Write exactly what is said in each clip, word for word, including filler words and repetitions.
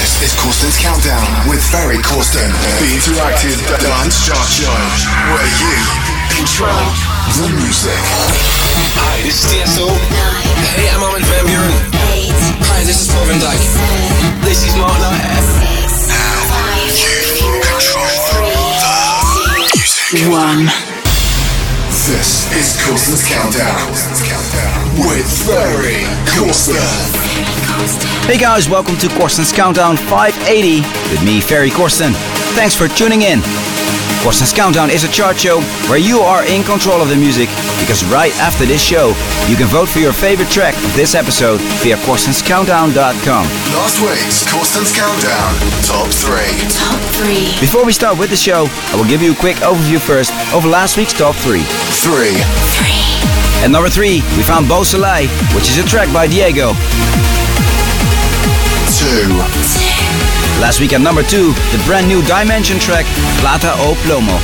This is Corsten's Countdown with Ferry Corsten, the interactive dance chart show where you control the music. Hi, this is T S O. Hey, I'm Armin van Buuren. Hi, this is Paul van Dyk. This is Mark Knight. Now you control the music. One. This is Corsten's Countdown with Ferry Corsten. Hey guys, welcome to Corsten's Countdown five eighty with me, Ferry Corsten. Thanks for tuning in. Corsten's Countdown is a chart show where you are in control of the music, because right after this show, you can vote for your favorite track of this episode via corstens countdown dot com. Last week's Corsten's Countdown Top three. Top three. Before we start with the show, I will give you a quick overview first of last week's Top three. Three. Three. At number three, we found Beau Soleil, which is a track by Diego. Two. Last week at number two, the brand new Dimension track, Plata o Plomo.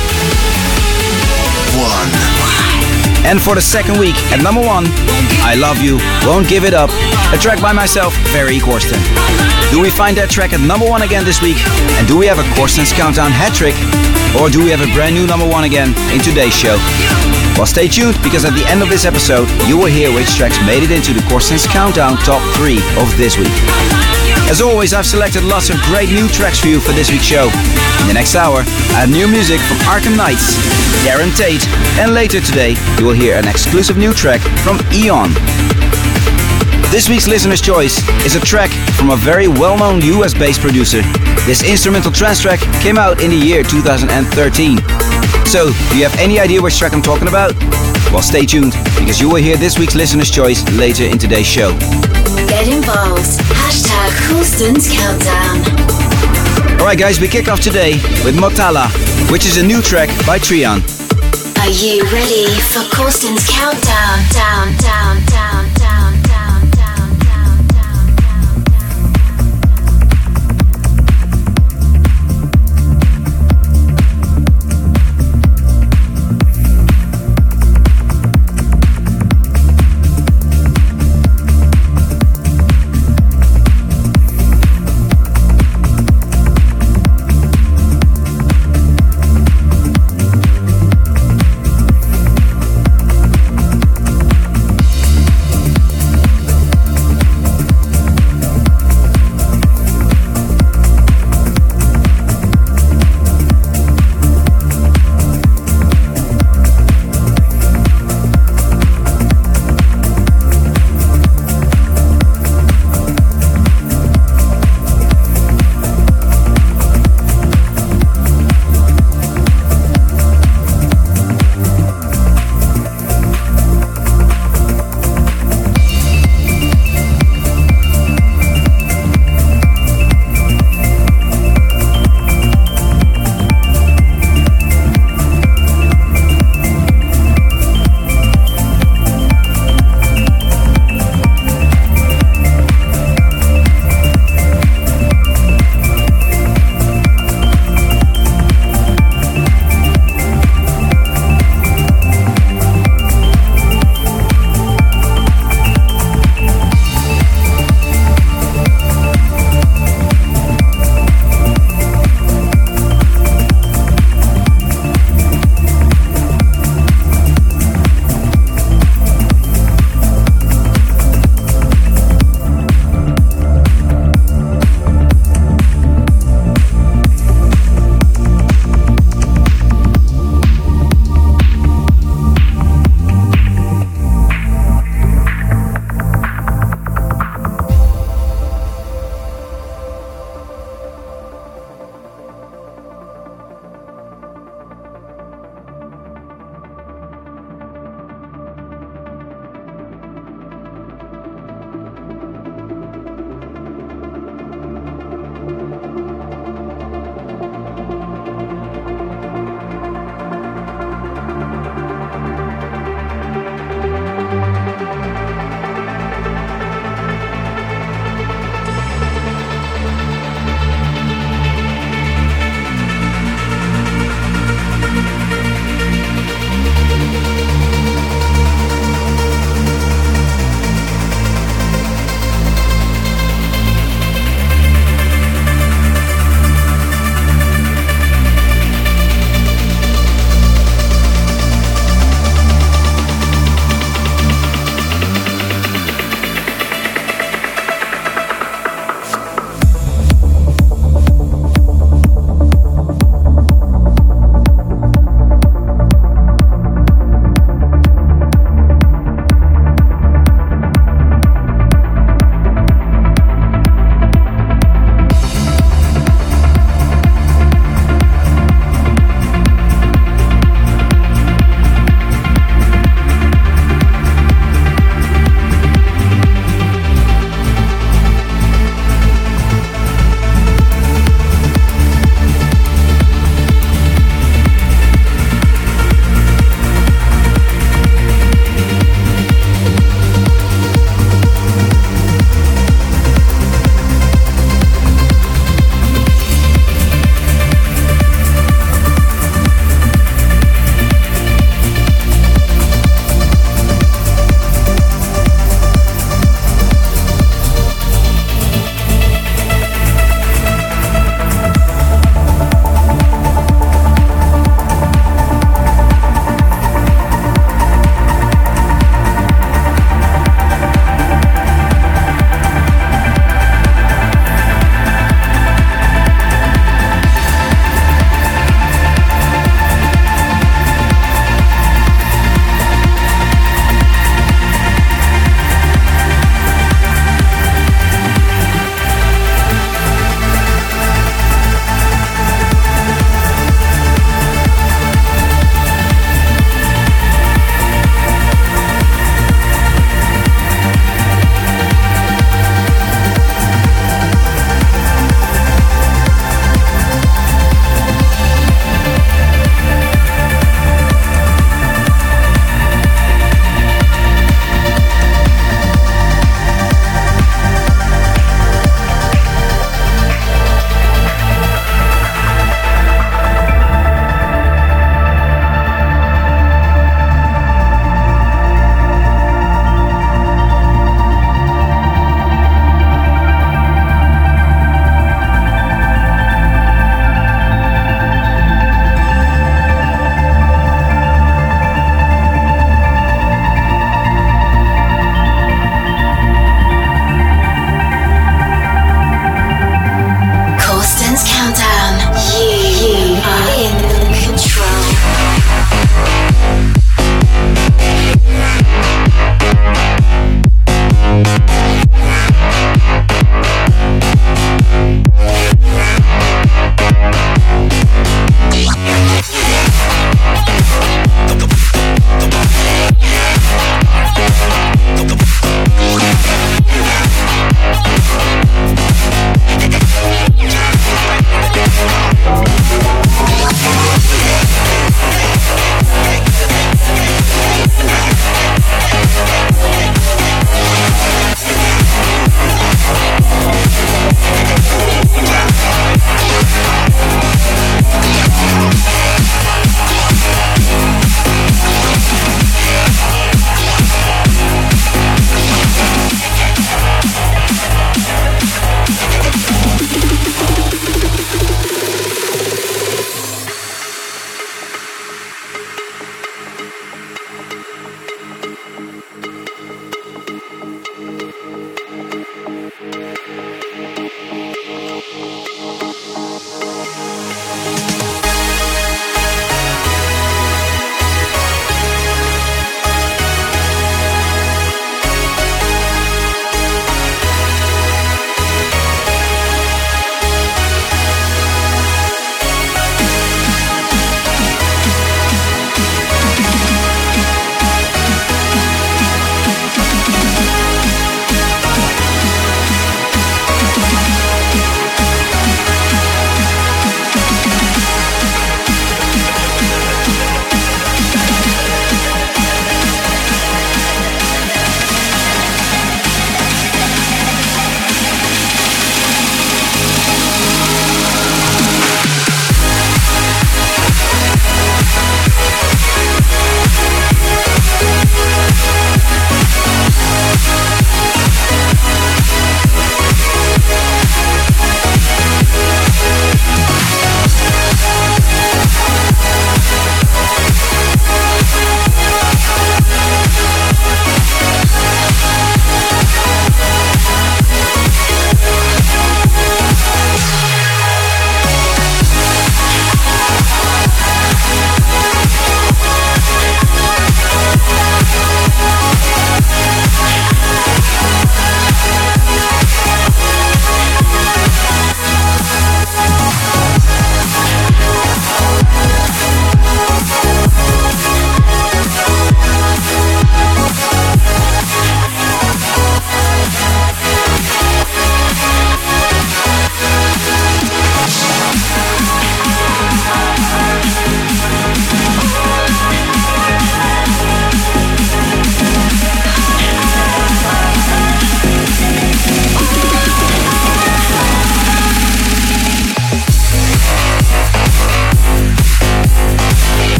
One. And for the second week at number one, I Love You, Won't Give It Up, a track by myself, Ferry Corsten. Do we find that track at number one again this week? And do we have a Corsten's Countdown hat trick? Or do we have a brand new number one again in today's show? Well, stay tuned, because at the end of this episode, you will hear which tracks made it into the Corsten's Countdown Top three of this week. As always, I've selected lots of great new tracks for you for this week's show. In the next hour, I have new music from Arkham Knights, Darren Tate, and later today, you will hear an exclusive new track from Eon. This week's listener's choice is a track from a very well-known U S-based producer. This instrumental trance track came out in the year two thousand thirteen. So, do you have any idea which track I'm talking about? Well, stay tuned, because you will hear this week's listener's choice later in today's show. Get involved. Hashtag Corsten's Countdown. Alright guys, we kick off today with Motala, which is a new track by Trion. Are you ready for Corsten's Countdown? Down, down, down, down, down, down, down, down, down.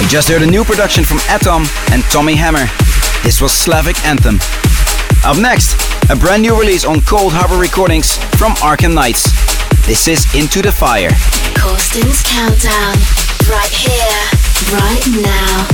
You just heard a new production from Atom and Tommy Hammer. This was Slavic Anthem. Up next, a brand new release on Cold Harbor Recordings from Arkham Knights. This is Into the Fire. Corsten's Countdown, right here, right now.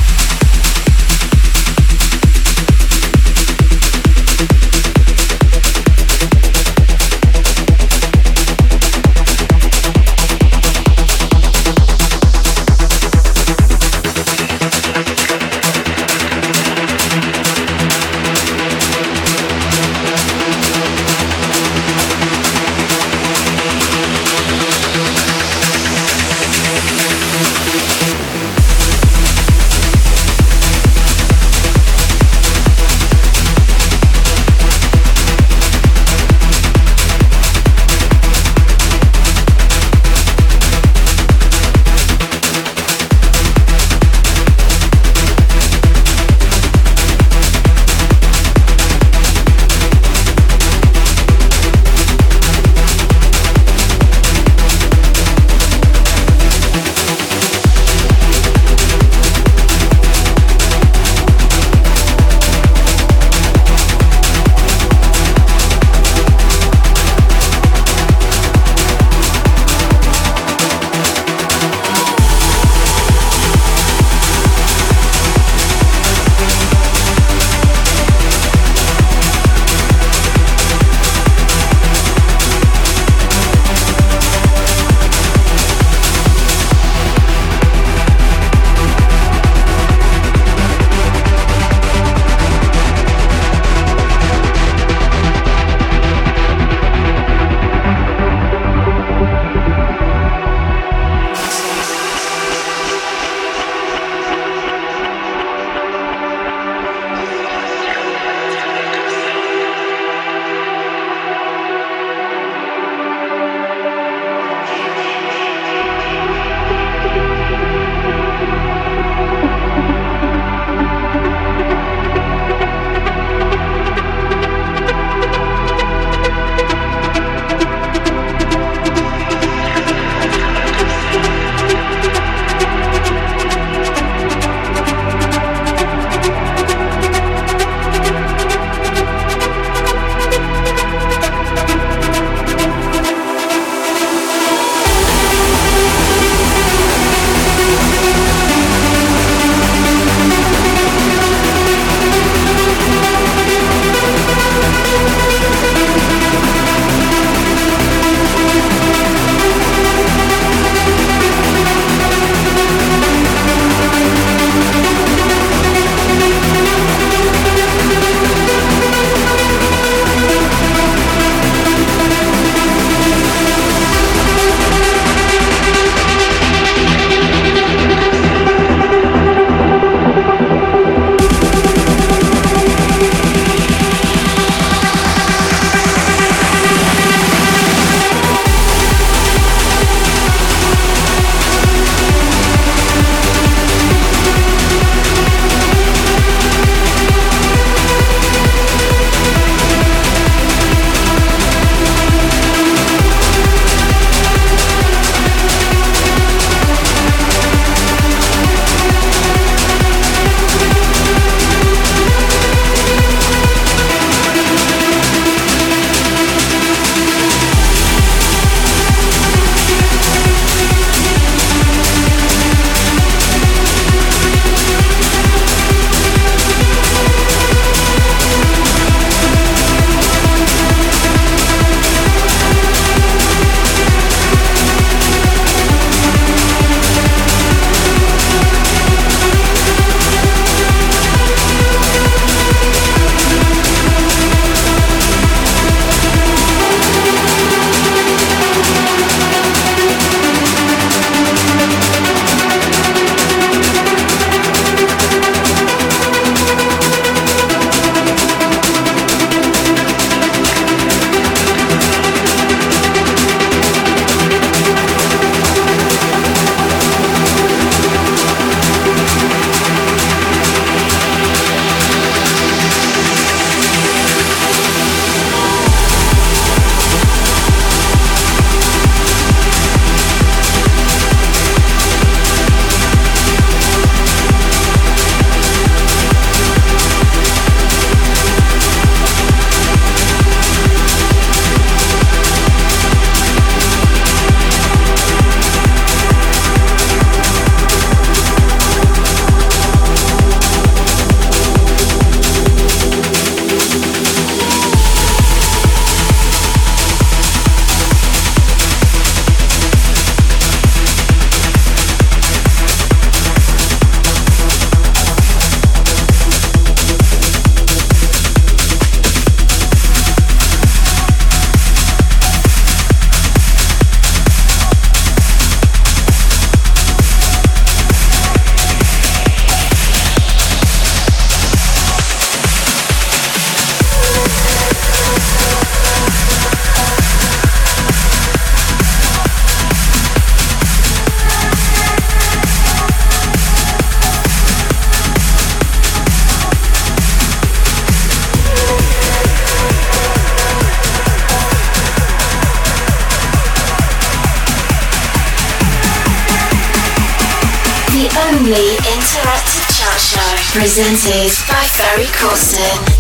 only interactive chart show presented by Ferry Corsten.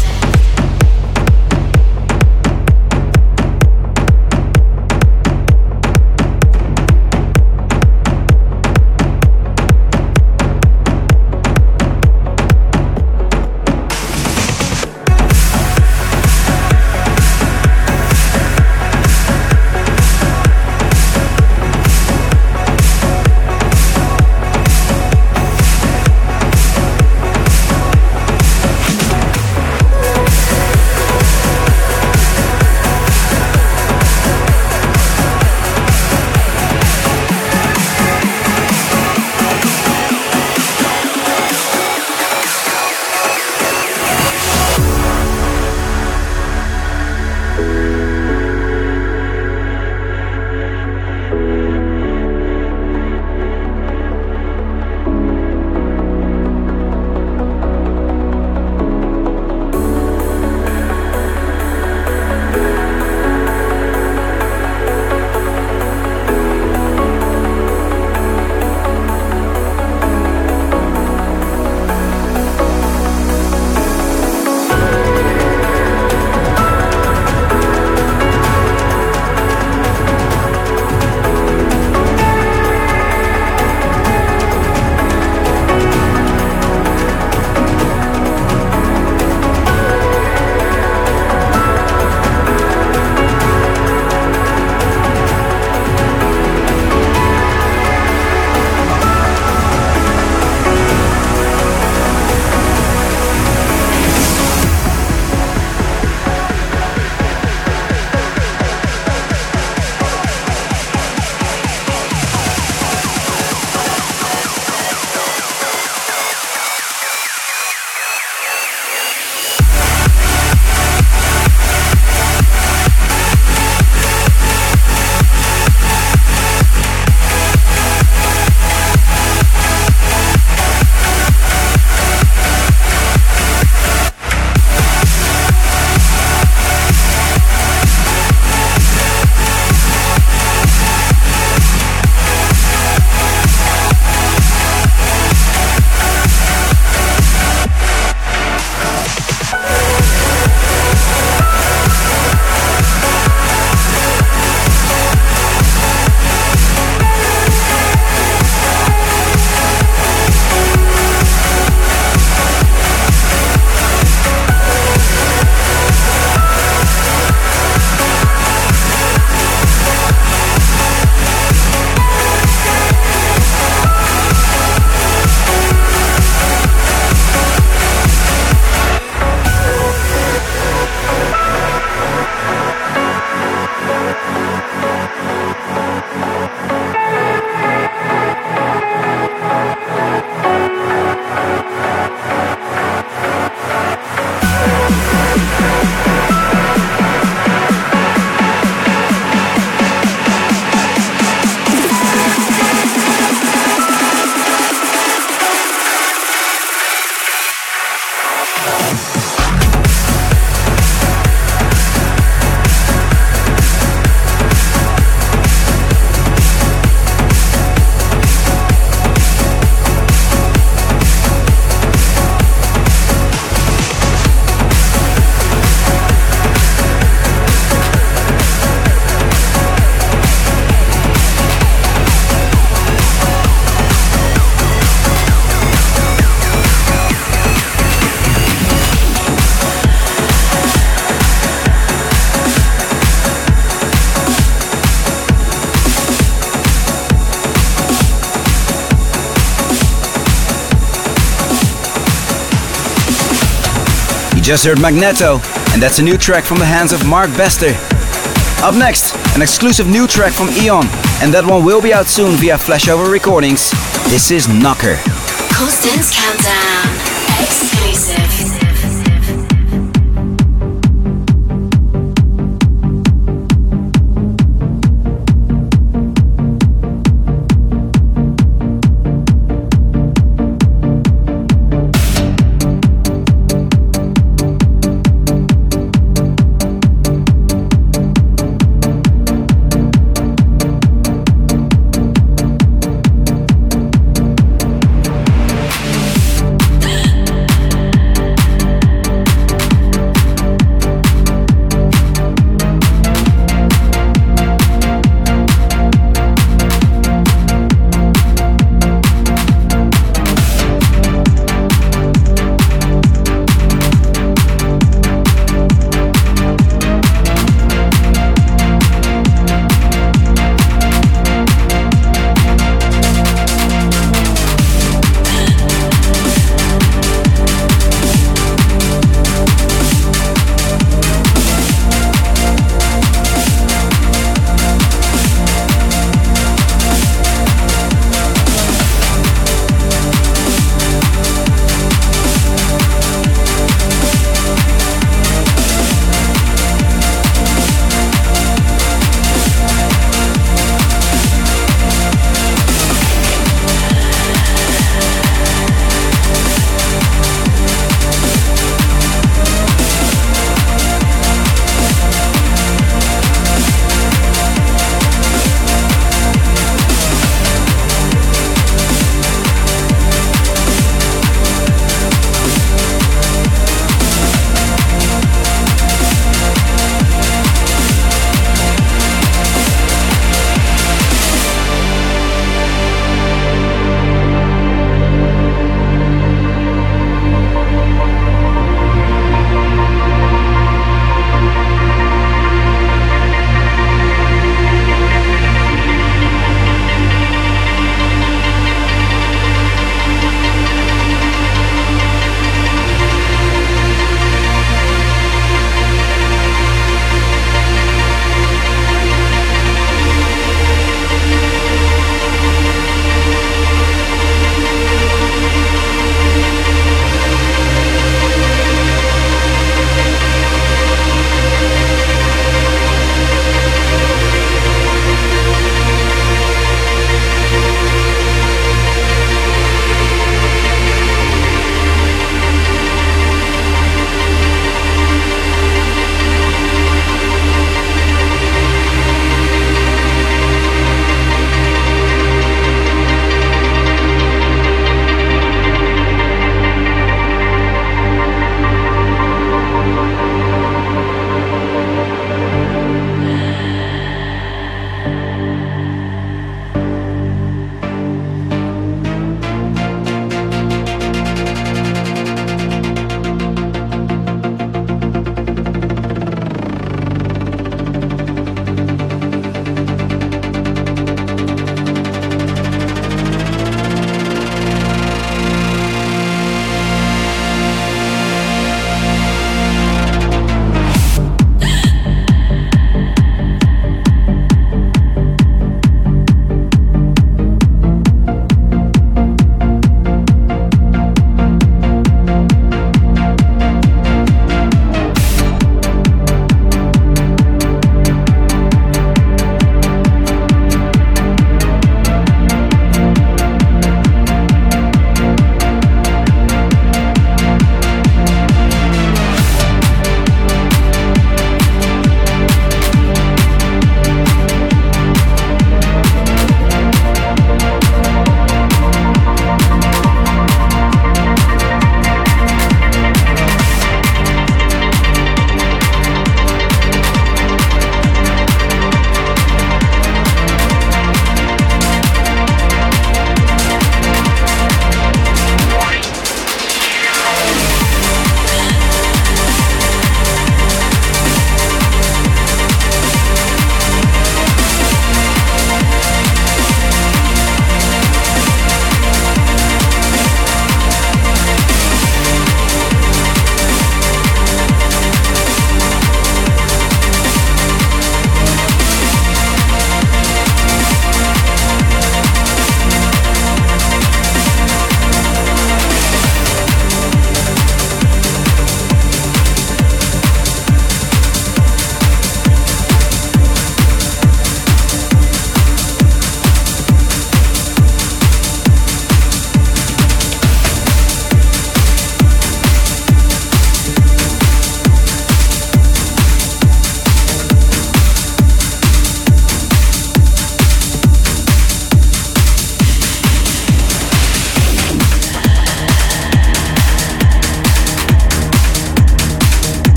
just heard Magneto, and that's a new track from the hands of Mark Bester. Up next, an exclusive new track from Eon, and that one will be out soon via Flashover Recordings. This is Knocker. Corsten's Countdown, exclusive.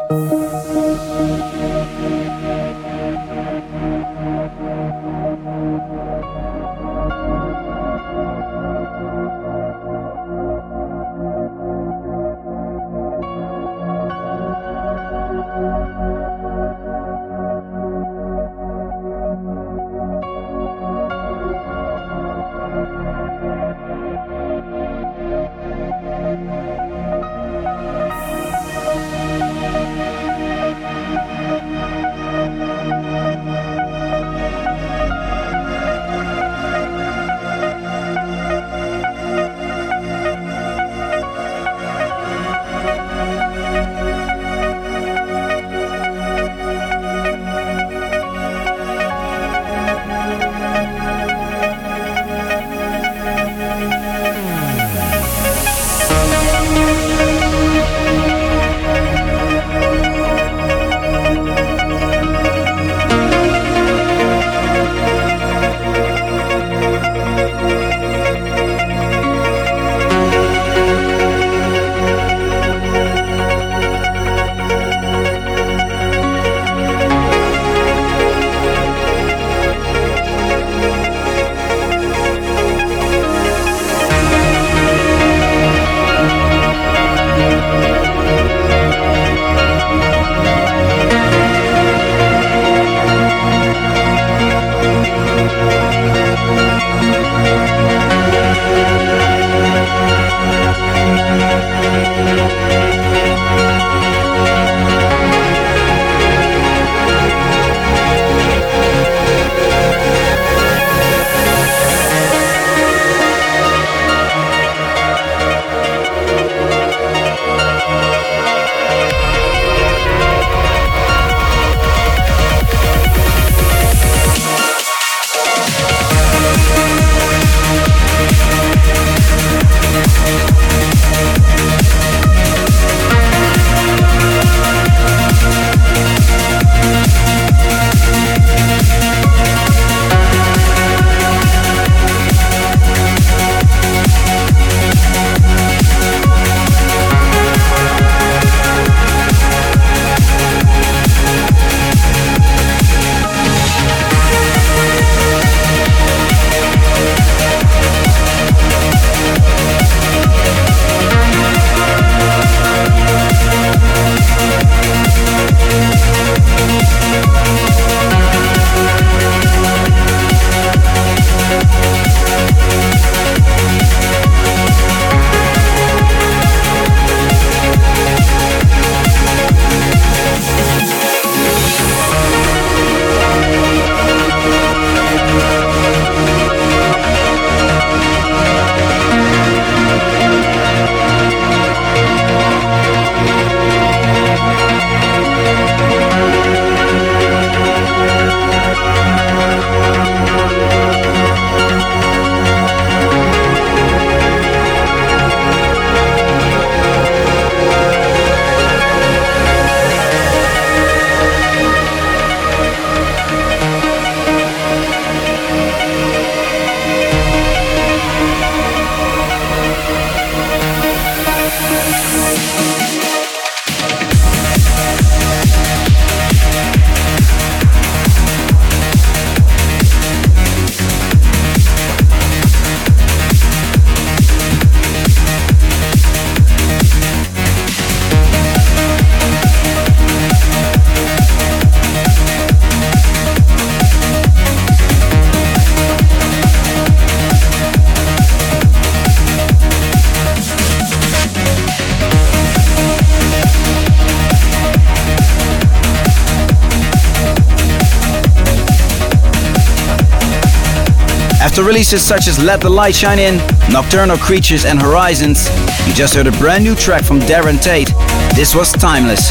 After releases such as Let the Light Shine In, Nocturnal Creatures and Horizons, you just heard a brand new track from Darren Tate. This was Timeless.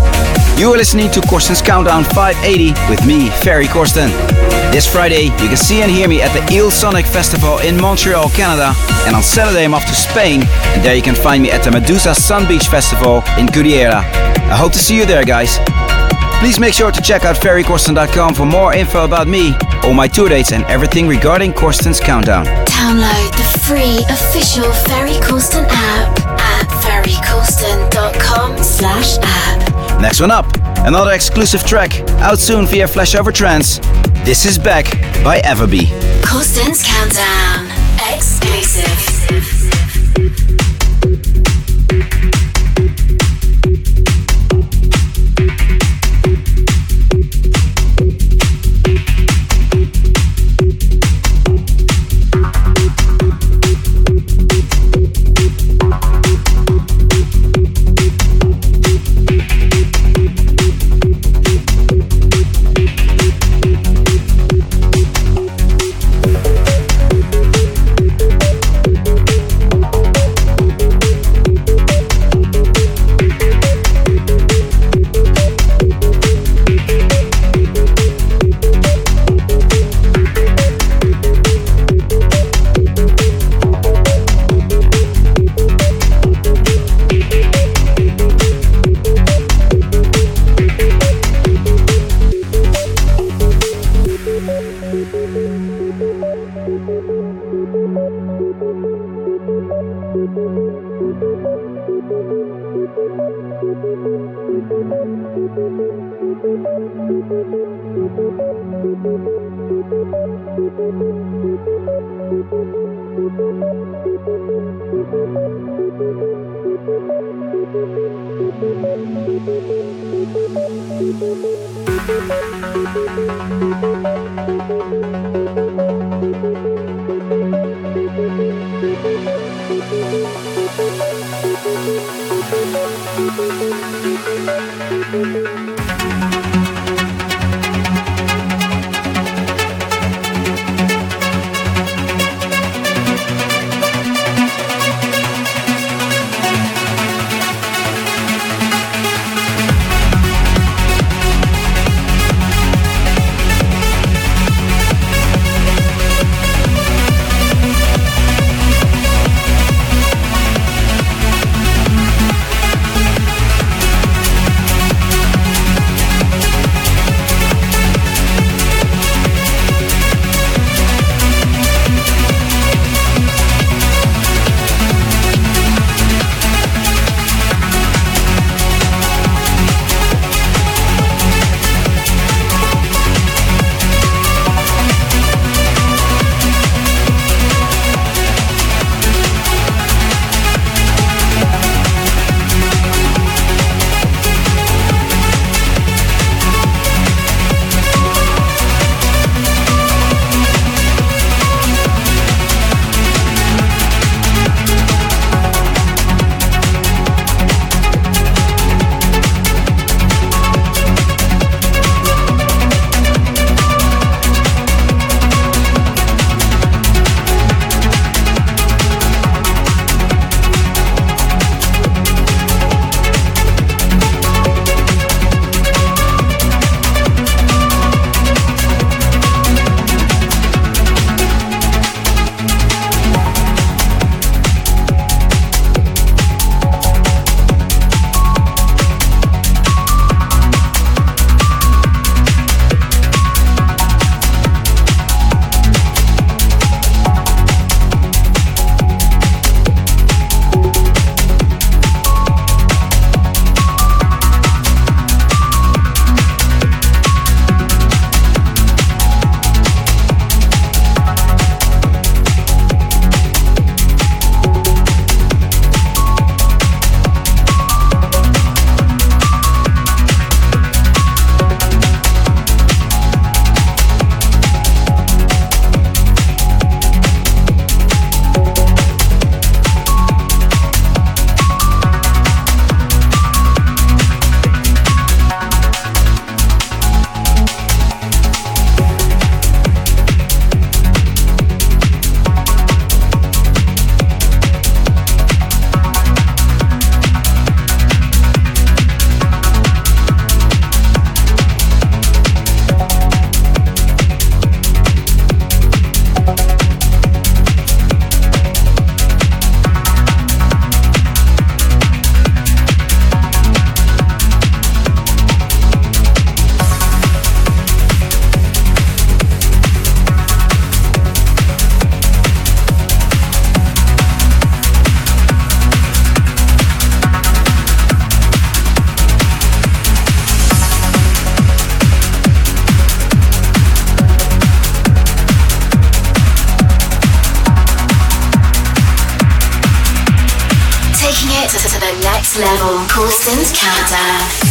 You are listening to Corsten's Countdown five eighty with me, Ferry Corsten. This Friday, you can see and hear me at the Eel Sonic Festival in Montreal, Canada. And on Saturday, I'm off to Spain. And there you can find me at the Medusa Sun Beach Festival in Cudiera. I hope to see you there, guys. Please make sure to check out ferry corsten dot com for more info about me, all my tour dates and everything regarding Corsten's Countdown. Download the free official Ferry Corsten app at ferry corsten dot com slash app. Next one up, another exclusive track, out soon via Flashover Trance. This is Back by Everbee. Corsten's Countdown, exclusive. it to the next level. Corsten's Countdown.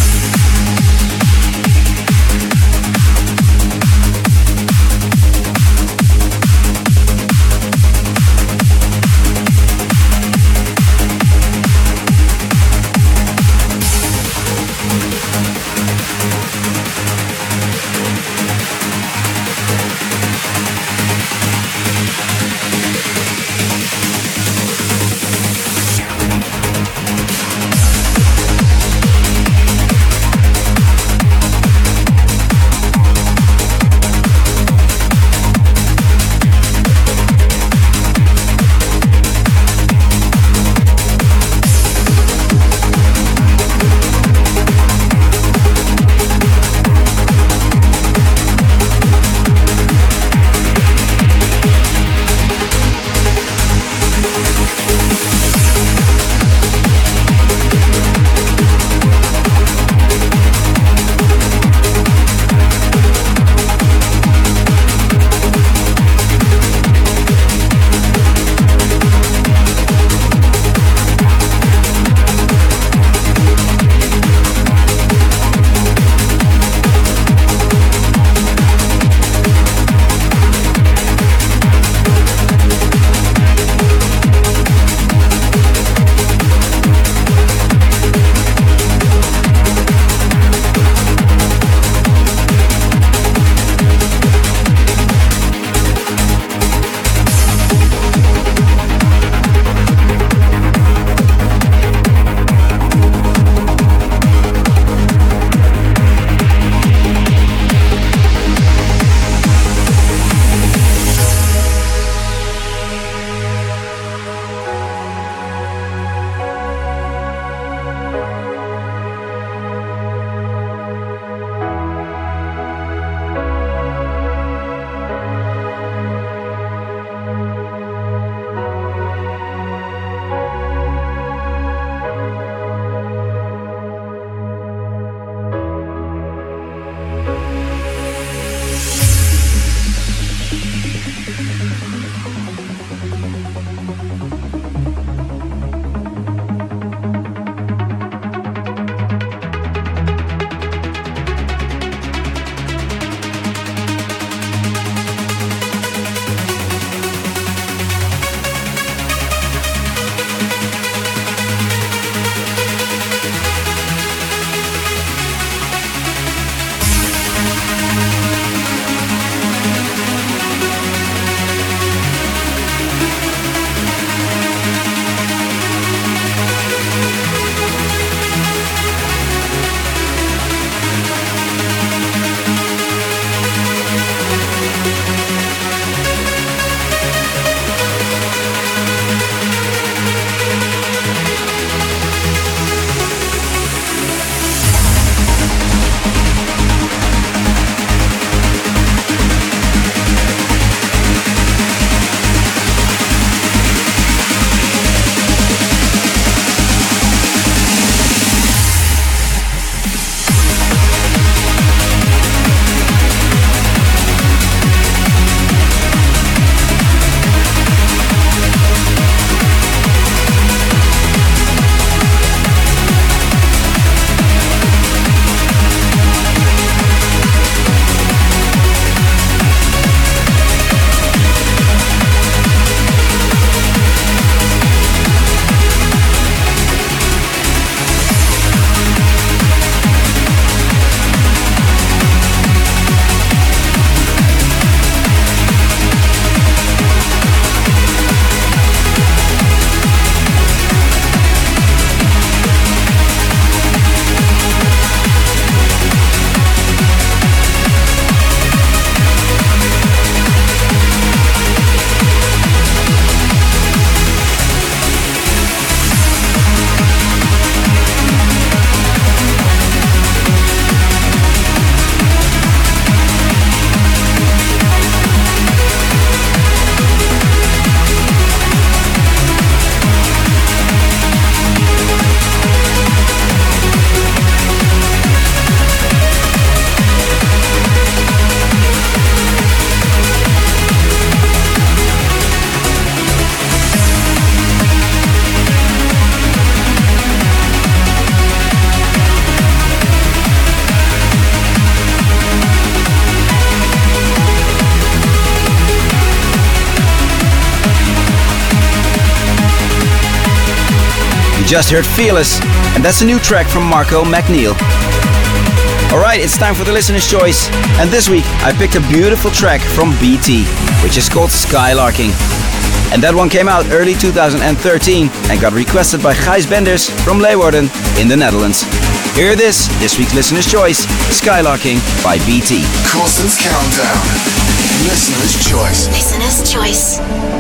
just heard Fearless, and that's a new track from Marco McNeil. Alright, it's time for the listener's choice, and this week I picked a beautiful track from B T, which is called Skylarking. And that one came out early two thousand thirteen and got requested by Gijs Benders from Leeuwarden in the Netherlands. Hear this, this week's listener's choice, Skylarking by B T. Corsten's Countdown. Listener's choice. Listener's choice.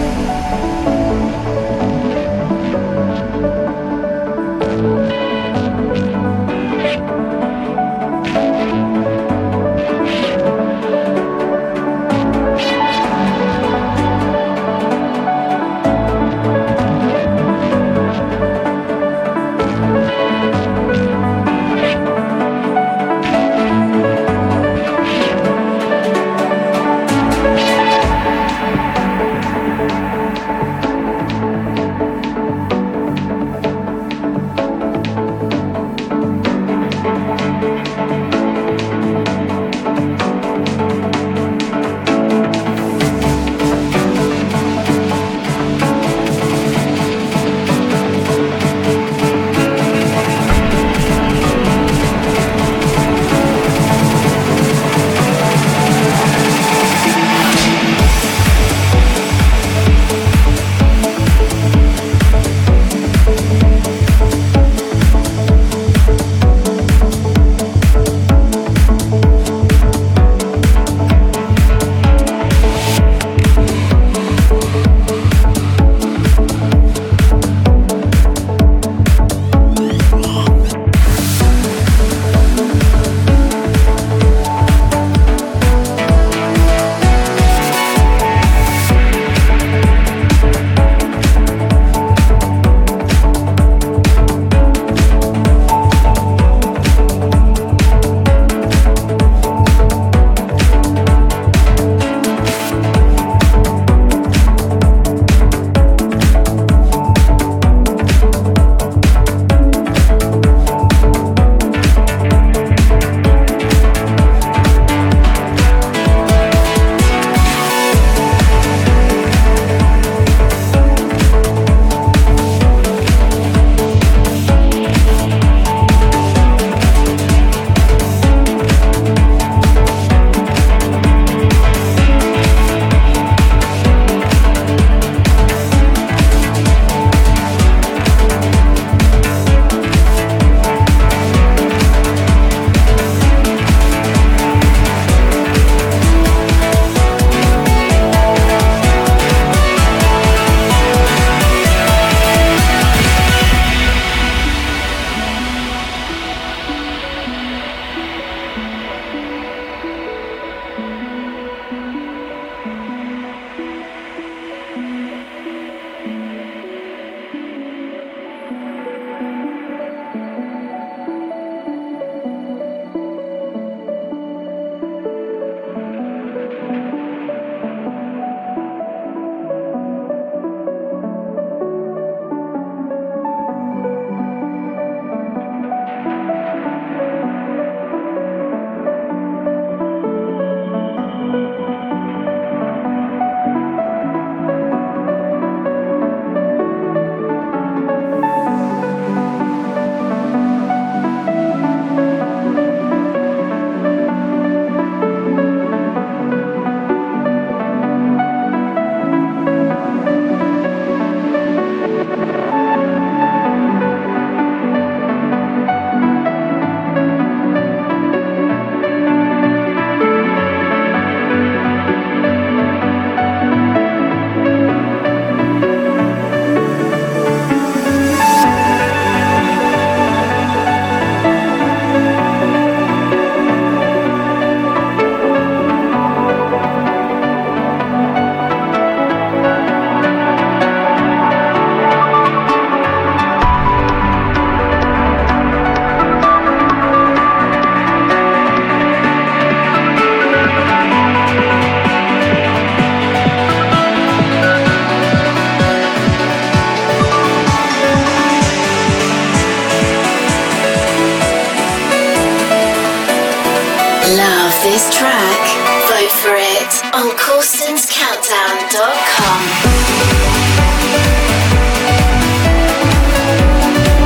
this track? Vote for it on corstens countdown dot com.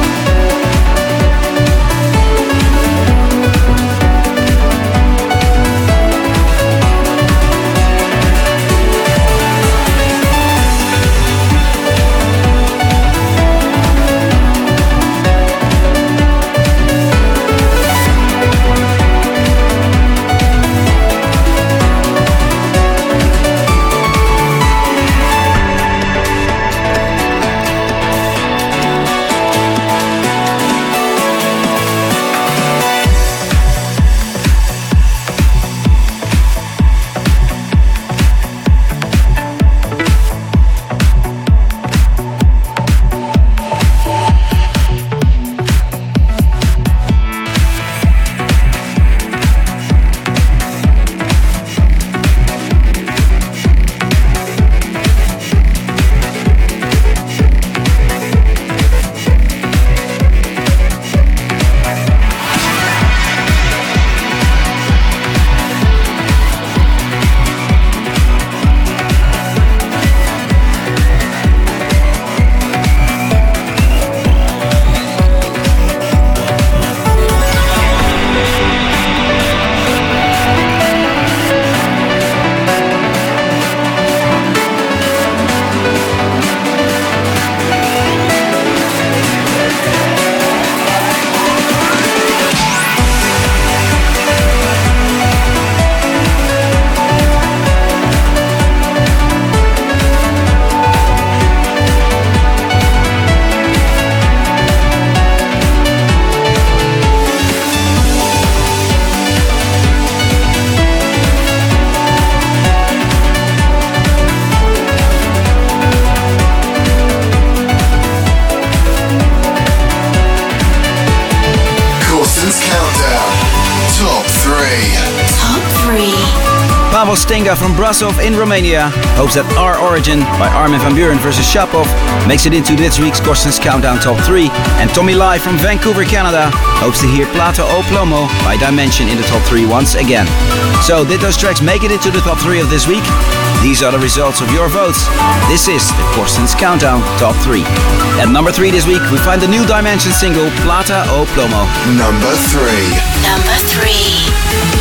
Stinga from Brasov in Romania hopes that Our Origin by Armin van Buuren versus Shapov makes it into this week's Corsten's Countdown Top three. And Tommy Lai from Vancouver, Canada hopes to hear Plata o Plomo by Dimension in the top three once again. So, did those tracks make it into the top three of this week? These are the results of your votes. This is the Corsten's Countdown Top three. At number three this week, we find the new Dimension single Plata o Plomo. Number three. Number three.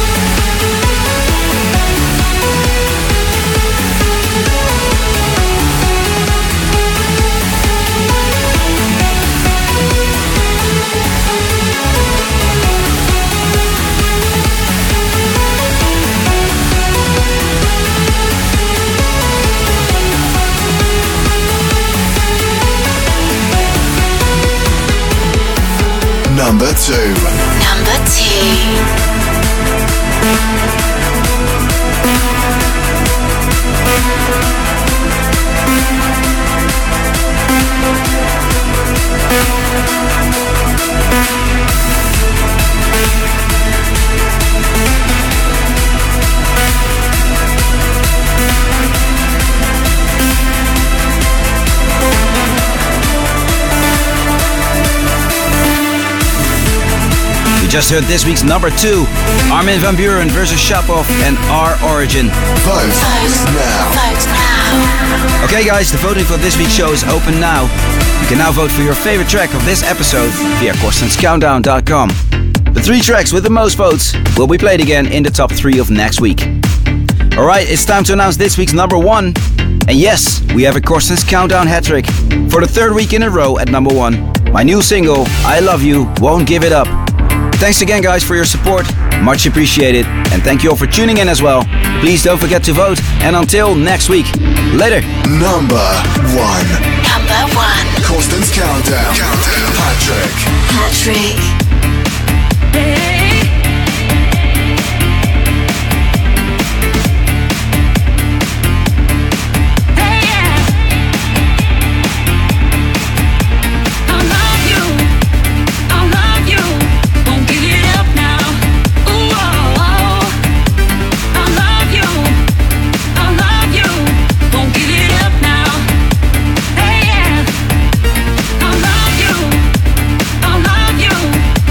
Number two. Number two. Just heard this week's number two, Armin van Buuren versus Shapov and Our Origin. Vote now. Vote now. Okay guys, the voting for this week's show is open now. You can now vote for your favorite track of this episode via Corstens Countdown dot com. The three tracks with the most votes will be played again in the top three of next week. Alright, it's time to announce this week's number one. And yes, we have a Corstens Countdown hat-trick for the third week in a row at number one. My new single, I Love You, Won't Give It Up. Thanks again guys for your support, much appreciated, and thank you all for tuning in as well. Please don't forget to vote, and until next week, later. Number one. Number one. Corsten's Countdown. Countdown. Patrick. Patrick. I love you.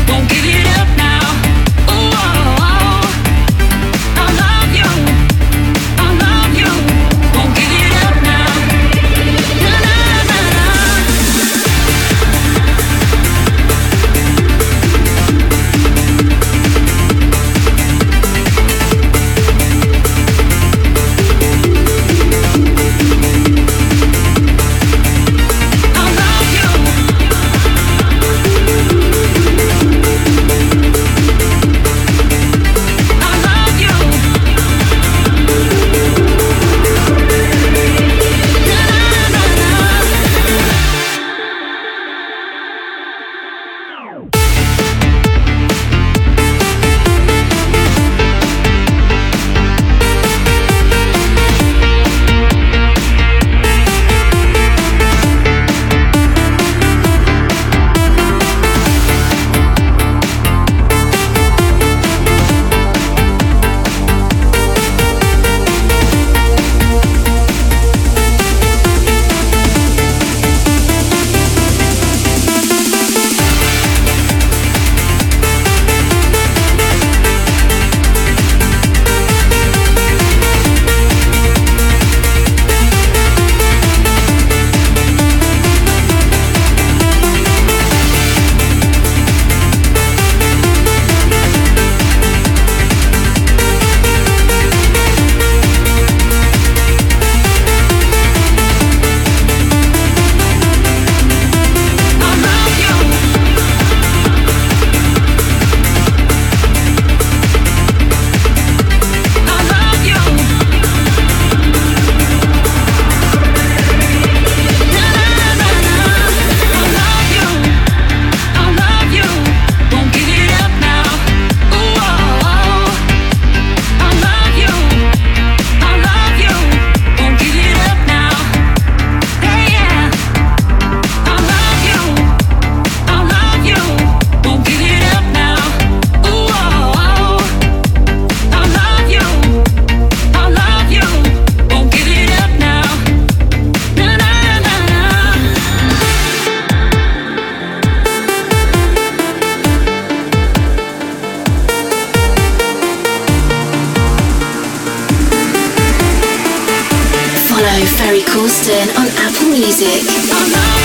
Corsten on Apple Music.